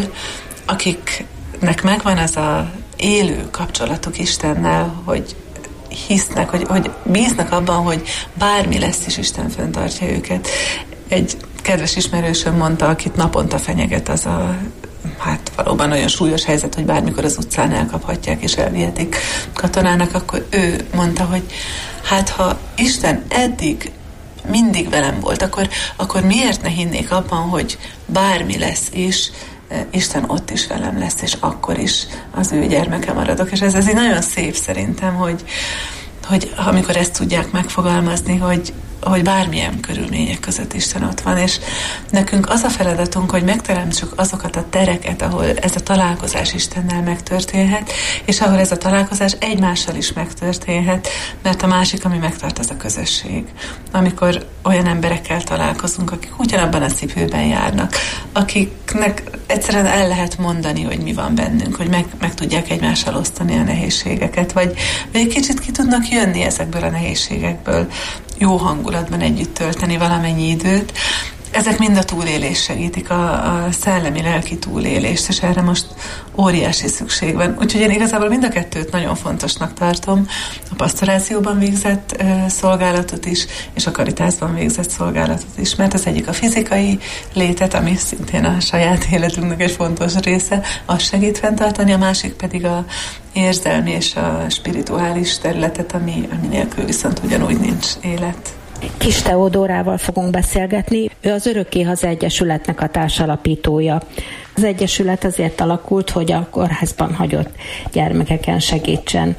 akiknek megvan az a élő kapcsolatuk Istennel, hogy hisznek, hogy, hogy bíznak abban, hogy bármi lesz is, Isten fenntartja őket. Egy kedves ismerősöm mondta, akit naponta fenyeget az a hát valóban nagyon súlyos helyzet, hogy bármikor az utcán elkaphatják és elvihetik katonának, akkor ő mondta, hogy hát ha Isten eddig mindig velem volt, akkor, akkor miért ne hinnék abban, hogy bármi lesz is, Isten ott is velem lesz, és akkor is az ő gyermeke maradok. És ez, ez így nagyon szép szerintem, hogy, hogy amikor ezt tudják megfogalmazni, hogy hogy bármilyen körülmények között Isten ott van, és nekünk az a feladatunk, hogy megteremtsük azokat a tereket, ahol ez a találkozás Istennel megtörténhet, és ahol ez a találkozás egymással is megtörténhet, mert a másik, ami megtart, az a közösség. Amikor olyan emberekkel találkozunk, akik ugyanabban a cipőben járnak, akiknek egyszerűen el lehet mondani, hogy mi van bennünk, hogy meg, meg tudják egymással osztani a nehézségeket, vagy, vagy egy kicsit ki tudnak jönni ezekből a nehézségekből, jó hangulatban együtt tölteni valamennyi időt. Ezek mind a túlélést segítik, a, a szellemi-lelki túlélést, és erre most óriási szükség van. Úgyhogy én igazából mind a kettőt nagyon fontosnak tartom, a pastorációban végzett e, szolgálatot is, és a Caritasban végzett szolgálatot is, mert az egyik a fizikai létet, ami szintén a saját életünknek egy fontos része, az segít fenntartani, a másik pedig a érzelmi és a spirituális területet, ami, ami nélkül viszont ugyanúgy nincs élet. Kis Teodórával fogunk beszélgetni. Ő az Örökké Haza Egyesületnek a társalapítója. Az egyesület azért alakult, hogy a kórházban hagyott gyermekeken segítsen.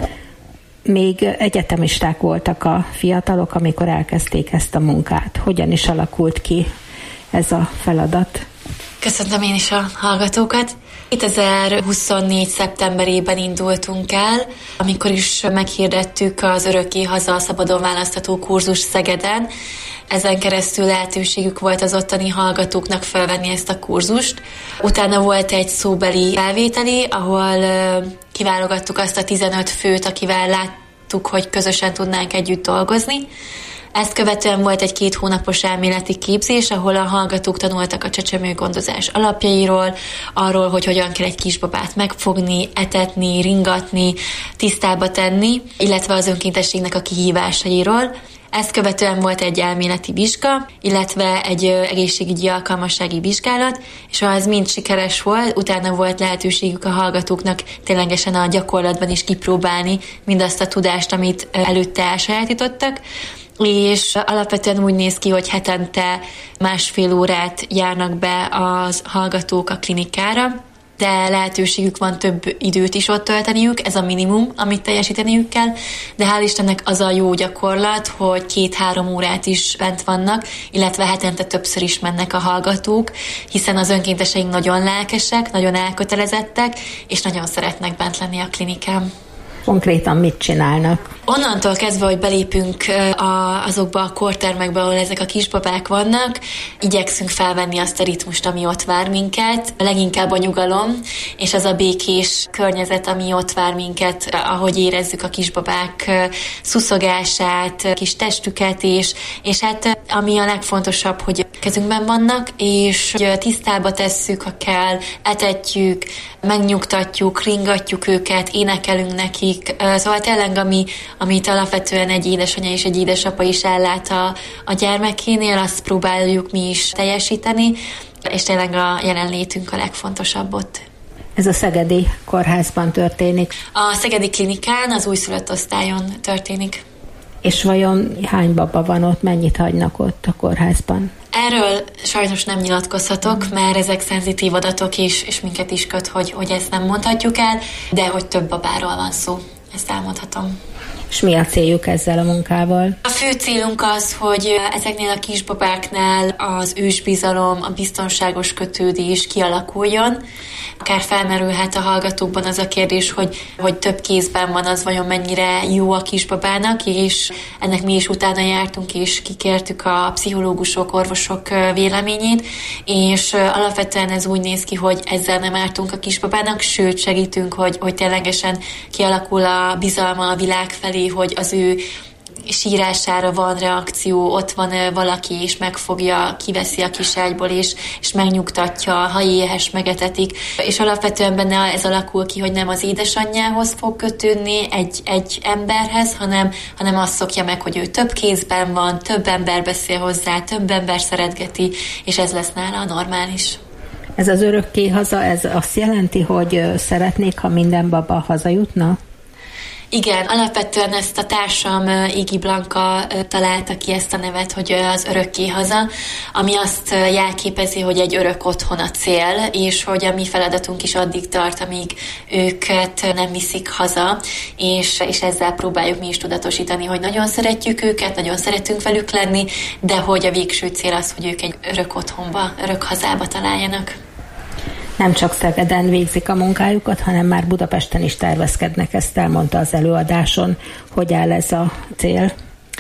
Még egyetemisták voltak a fiatalok, amikor elkezdték ezt a munkát. Hogyan is alakult ki ez a feladat? Köszöntöm én is a hallgatókat. kétezer-huszonnégy szeptemberében indultunk el, amikor is meghirdettük az Örökké Haza szabadon választható kurzus Szegeden. Ezen keresztül lehetőségük volt az ottani hallgatóknak felvenni ezt a kurzust. Utána volt egy szóbeli felvételi, ahol kiválogattuk azt a tizenöt főt, akivel láttuk, hogy közösen tudnánk együtt dolgozni. Ezt követően volt egy két hónapos elméleti képzés, ahol a hallgatók tanultak a csecsemőgondozás alapjairól, arról, hogy hogyan kell egy kisbabát megfogni, etetni, ringatni, tisztába tenni, illetve az önkéntességnek a kihívásairól. Ezt követően volt egy elméleti vizsga, illetve egy egészségügyi alkalmassági vizsgálat, és ha ez mind sikeres volt, utána volt lehetőségük a hallgatóknak ténylegesen a gyakorlatban is kipróbálni mindazt a tudást, amit előtte elsajátítottak, és alapvetően úgy néz ki, hogy hetente másfél órát járnak be az hallgatók a klinikára, de lehetőségük van több időt is ott tölteniük, ez a minimum, amit teljesíteniük kell, de hál' Istennek az a jó gyakorlat, hogy két-három órát is bent vannak, illetve hetente többször is mennek a hallgatók, hiszen az önkénteseink nagyon lelkesek, nagyon elkötelezettek, és nagyon szeretnek bent lenni a klinikán. Konkrétan mit csinálnak? Onnantól kezdve, hogy belépünk a, azokba a kórtermekbe, ahol ezek a kisbabák vannak, igyekszünk felvenni azt a ritmust, ami ott vár minket. Leginkább a nyugalom, és az a békés környezet, ami ott vár minket, ahogy érezzük a kisbabák szuszogását, kis testüket, és, és hát ami a legfontosabb, hogy kezünkben vannak, és tisztába tesszük, ha kell, etetjük, megnyugtatjuk, ringatjuk őket, énekelünk nekik. Szóval tényleg, ami, amit alapvetően egy édesanyja és egy édesapa is ellát a, a gyermekénél, azt próbáljuk mi is teljesíteni, és tényleg a jelenlétünk a legfontosabb ott. Ez a szegedi kórházban történik? A szegedi klinikán, az újszülött osztályon történik. És vajon hány baba van ott, mennyit hagynak ott a kórházban? Erről sajnos nem nyilatkozhatok, mert ezek szenzitív adatok is, és minket is köt, hogy, hogy ezt nem mondhatjuk el, de hogy több babáról van szó, ezt elmondhatom. És mi a céljuk ezzel a munkával? A fő célunk az, hogy ezeknél a kisbabáknál az ősbizalom, a biztonságos kötődés kialakuljon. Akár felmerülhet a hallgatókban az a kérdés, hogy, hogy több kézben van, az vajon mennyire jó a kisbabának, és ennek mi is utána jártunk, és kikértük a pszichológusok, orvosok véleményét, és alapvetően ez úgy néz ki, hogy ezzel nem ártunk a kisbabának, sőt segítünk, hogy, hogy ténylegesen kialakul a bizalma a világ felé, hogy az ő sírására van reakció, ott van valaki, és megfogja, kiveszi a kis ágyból, és, és megnyugtatja, ha éhes, megetetik. És alapvetően benne ez alakul ki, hogy nem az édesanyjához fog kötődni egy, egy emberhez, hanem, hanem azt szokja meg, hogy ő több kézben van, több ember beszél hozzá, több ember szeretgeti, és ez lesz nála a normális. Ez az örökké haza, ez azt jelenti, hogy szeretnék, ha minden baba hazajutna? Igen, alapvetően ezt a társam Igi Blanka találta ki ezt a nevet, hogy az örökké haza, ami azt jelképezi, hogy egy örök otthon a cél, és hogy a mi feladatunk is addig tart, amíg őket nem viszik haza, és, és ezzel próbáljuk mi is tudatosítani, hogy nagyon szeretjük őket, nagyon szeretünk velük lenni, de hogy a végső cél az, hogy ők egy örök otthonba, örök hazába találjanak. Nem csak Szegeden végzik a munkájukat, hanem már Budapesten is tervezkednek, ezt elmondta az előadáson. Hogy áll ez a cél?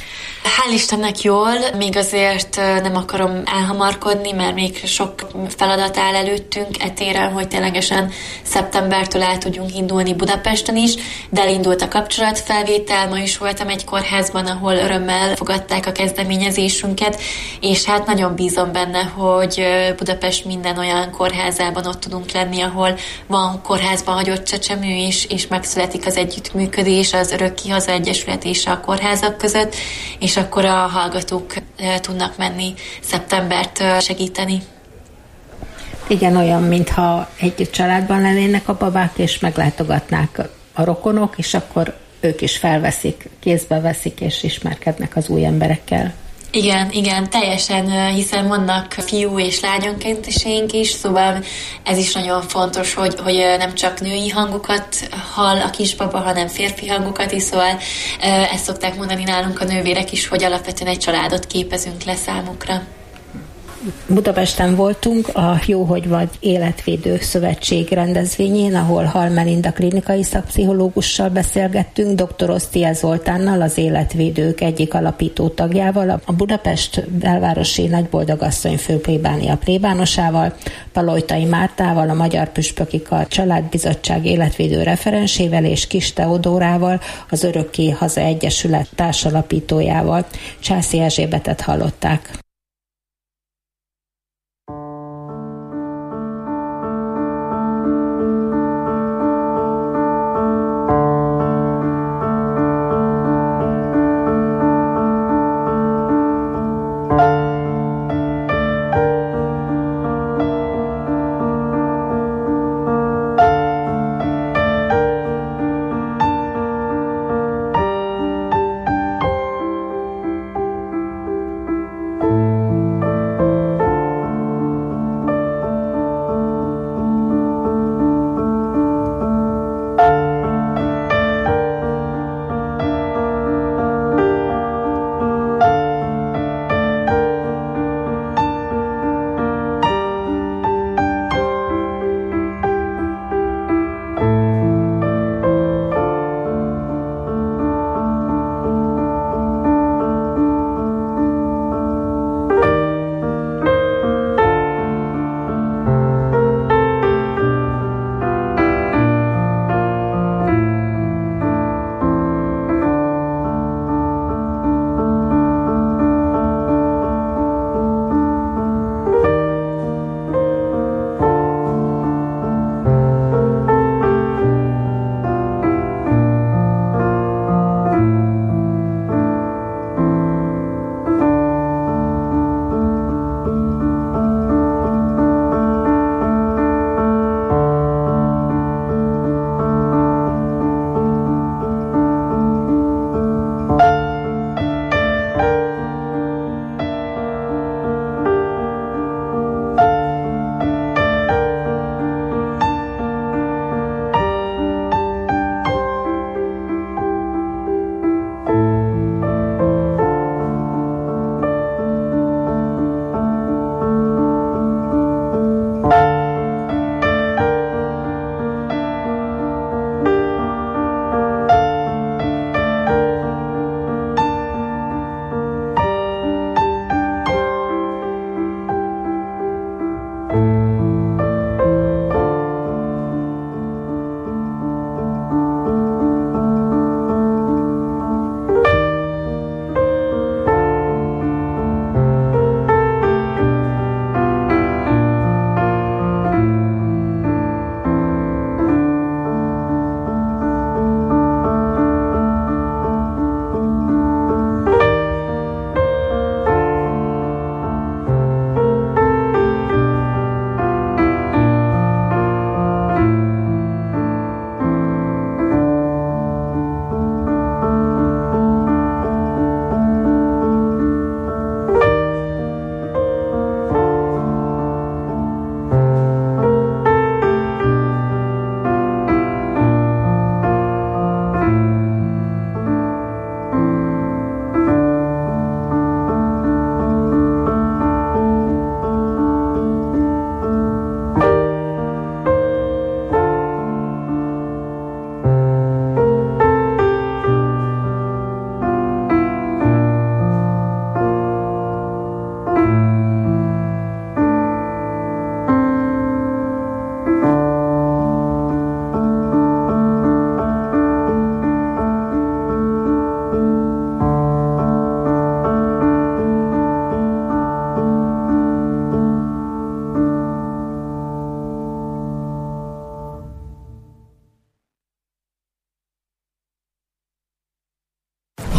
Hál' Istennek jól, még azért nem akarom elhamarkodni, mert még sok feladat áll előttünk etéren, hogy ténylegesen szeptembertől el tudjunk indulni Budapesten is, de elindult a kapcsolatfelvétel, ma is voltam egy kórházban, ahol örömmel fogadták a kezdeményezésünket, és hát nagyon bízom benne, hogy Budapest minden olyan kórházában ott tudunk lenni, ahol van kórházban hagyott csecsemő, és, és megszületik az együttműködés, az Örökké Haza Egyesület és a kórházak között, és akkor a hallgatók tudnak menni szeptembert segíteni. Igen, olyan, mintha egy családban lennének a babák, és meglátogatnák a rokonok, és akkor ők is felveszik, kézbe veszik, és ismerkednek az új emberekkel. Igen, igen, teljesen, hiszen vannak fiú és lányonkénteseink is, szóval ez is nagyon fontos, hogy, hogy nem csak női hangokat hall a kisbaba, hanem férfi hangokat is, szóval ezt szokták mondani nálunk a nővérek is, hogy alapvetően egy családot képezünk le számukra. Budapesten voltunk a Jó, hogy vagy Életvédő Szövetség rendezvényén, ahol Hall Melinda klinikai szakpszichológussal beszélgettünk, dr. Osztia Zoltánnal, az Életvédők egyik alapító tagjával, a Budapest belvárosi Nagyboldogasszony főplébánia plébánosával, Palojtai Mártával, a Magyar Püspöki Kar Családbizottság életvédő referensével és Kis Teodórával, az Örökké Haza Egyesület társalapítójával. Császi Erzsébetet hallották.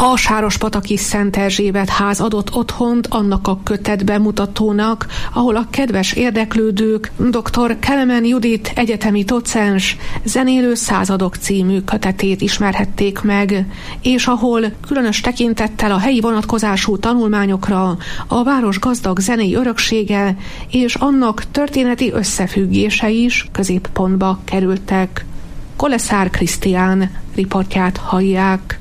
A Sárospataki Szent Erzsébet ház adott otthont annak a kötet bemutatónak, ahol a kedves érdeklődők dr. Kelemen Judit egyetemi docens Zenélő századok című kötetét ismerhették meg, és ahol különös tekintettel a helyi vonatkozású tanulmányokra a város gazdag zenei öröksége és annak történeti összefüggése is középpontba kerültek. Koleszár Krisztián riportját hallják.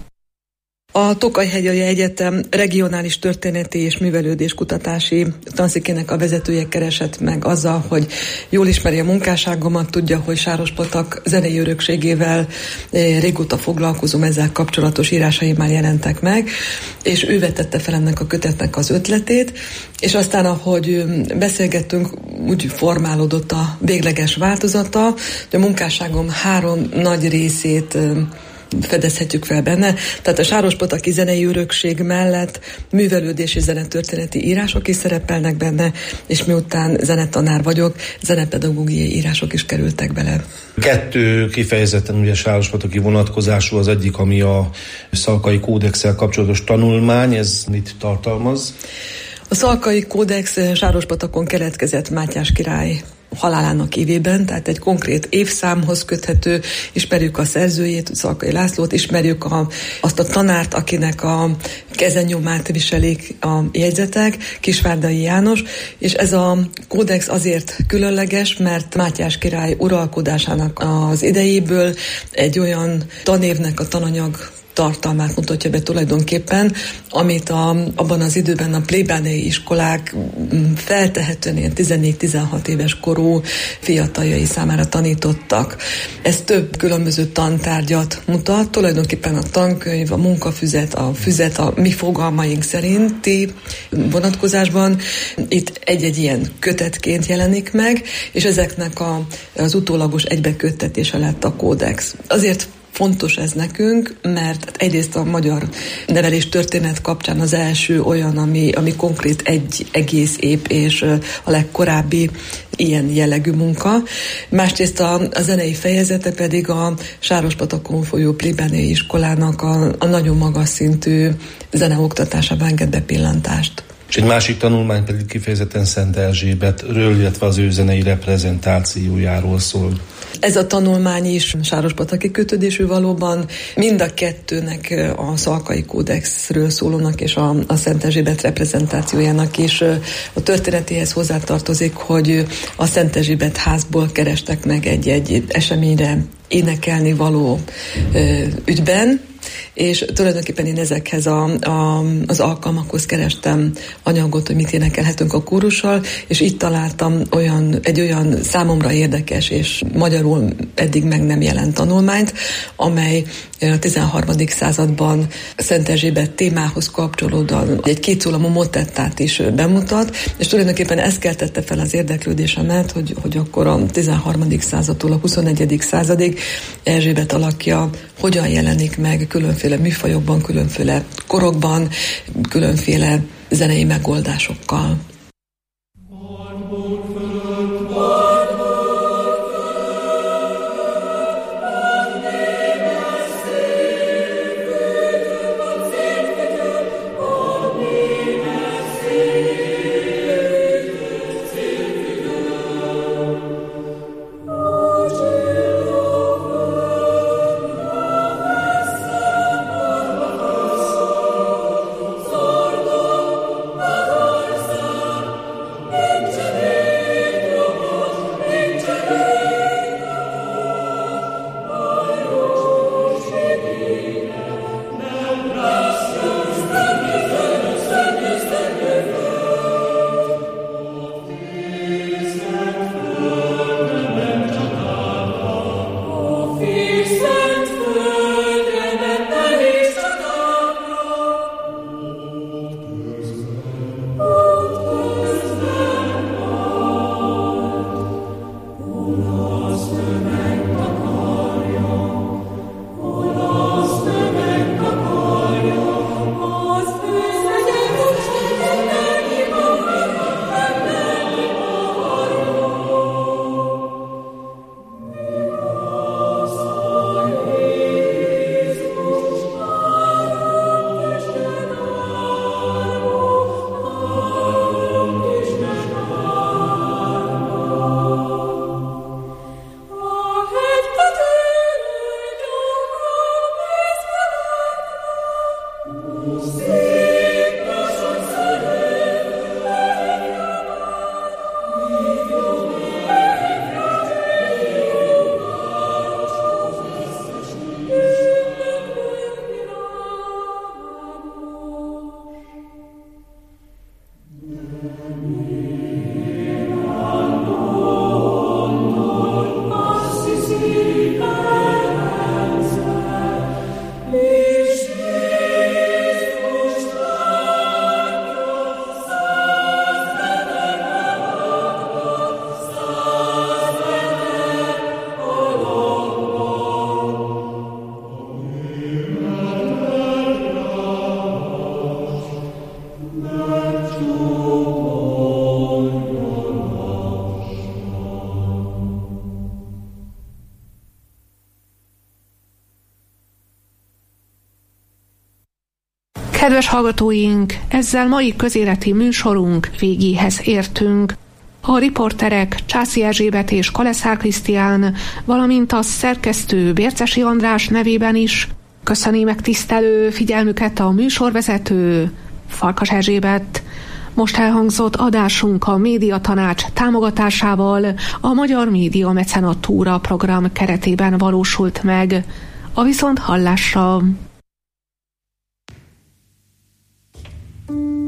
A Tokaj-hegyalja Egyetem regionális történeti és művelődéskutatási tanszékének a vezetője keresett meg azzal, hogy jól ismeri a munkásságomat, tudja, hogy Sárospatak zenei örökségével régóta foglalkozom, ezzel kapcsolatos írásai már jelentek meg, és ő vetette fel ennek a kötetnek az ötletét, és aztán, ahogy beszélgettünk, úgy formálódott a végleges változata, hogy a munkásságom három nagy részét fedezhetjük fel benne. Tehát a Sárospataki zenei örökség mellett művelődési zenetörténeti írások is szerepelnek benne, és miután zenetanár vagyok, zenepedagógiai írások is kerültek bele. Kettő kifejezetten ugye sárospataki vonatkozású, az egyik, ami a Szalkai Kódexsel kapcsolatos tanulmány, ez mit tartalmaz? A Szalkai Kódex Sárospatakon keletkezett Mátyás király halálának évében, tehát egy konkrét évszámhoz köthető, ismerjük a szerzőjét, Szalkai Lászlót, ismerjük a, azt a tanárt, akinek a kezennyomát viselik a jegyzetek, Kisvárdai János, és ez a kódex azért különleges, mert Mátyás király uralkodásának az idejéből egy olyan tanévnek a tananyag tartalmát mutatja be tulajdonképpen, amit a, abban az időben a plébániai iskolák feltehetően ilyen tizennégy-tizenhat éves korú fiataljai számára tanítottak. Ez több különböző tantárgyat mutat, tulajdonképpen a tankönyv, a munkafüzet, a füzet a mi fogalmaink szerinti vonatkozásban itt egy-egy ilyen kötetként jelenik meg, és ezeknek a, az utólagos egybeköttetése lett a kódex. Azért fontos ez nekünk, mert egyrészt a magyar nevelés történet kapcsán az első olyan, ami, ami konkrét egy egész év és a legkorábbi ilyen jellegű munka. Másrészt a, a zenei fejezete pedig a Sárospatakon folyó plébániai iskolának a, a nagyon magas szintű zeneoktatásában enged bepillantást. És egy másik tanulmány pedig kifejezetten Szent Erzsébetről, illetve az ő zenei reprezentációjáról szól. Ez a tanulmány is sárospataki kötődésű valóban, mind a kettőnek a Szalkai Kódexről szólónak és a, a Szent Erzsébet reprezentációjának is a történetéhez hozzátartozik, hogy a Szent Erzsébet házból kerestek meg egy-egy eseményre énekelni való ö, ügyben, és tulajdonképpen én ezekhez a, a, az alkalmakhoz kerestem anyagot, hogy mit énekelhetünk a kórussal, és itt találtam olyan, egy olyan számomra érdekes és magyarul eddig meg nem jelent tanulmányt, amely a tizenharmadik században Szent Erzsébet témához kapcsolódóan egy kétszólamú motettát is bemutat, és tulajdonképpen ez keltette fel az érdeklődésemet, hogy, hogy akkor a tizenharmadik századtól a huszonegyedik századig Erzsébet alakja hogyan jelenik meg különféle műfajokban, különféle korokban, különféle zenei megoldásokkal. Sordo, Kedves hallgatóink, ezzel mai közéleti műsorunk végéhez értünk. A riporterek Császi Erzsébet és Kaleszár Krisztián, valamint a szerkesztő Bércesi András nevében is köszöni megtisztelő figyelmüket a műsorvezető Farkas Erzsébet. Most elhangzott adásunk a Médiatanács támogatásával a Magyar Média Mecenatúra program keretében valósult meg. A viszonthallásra!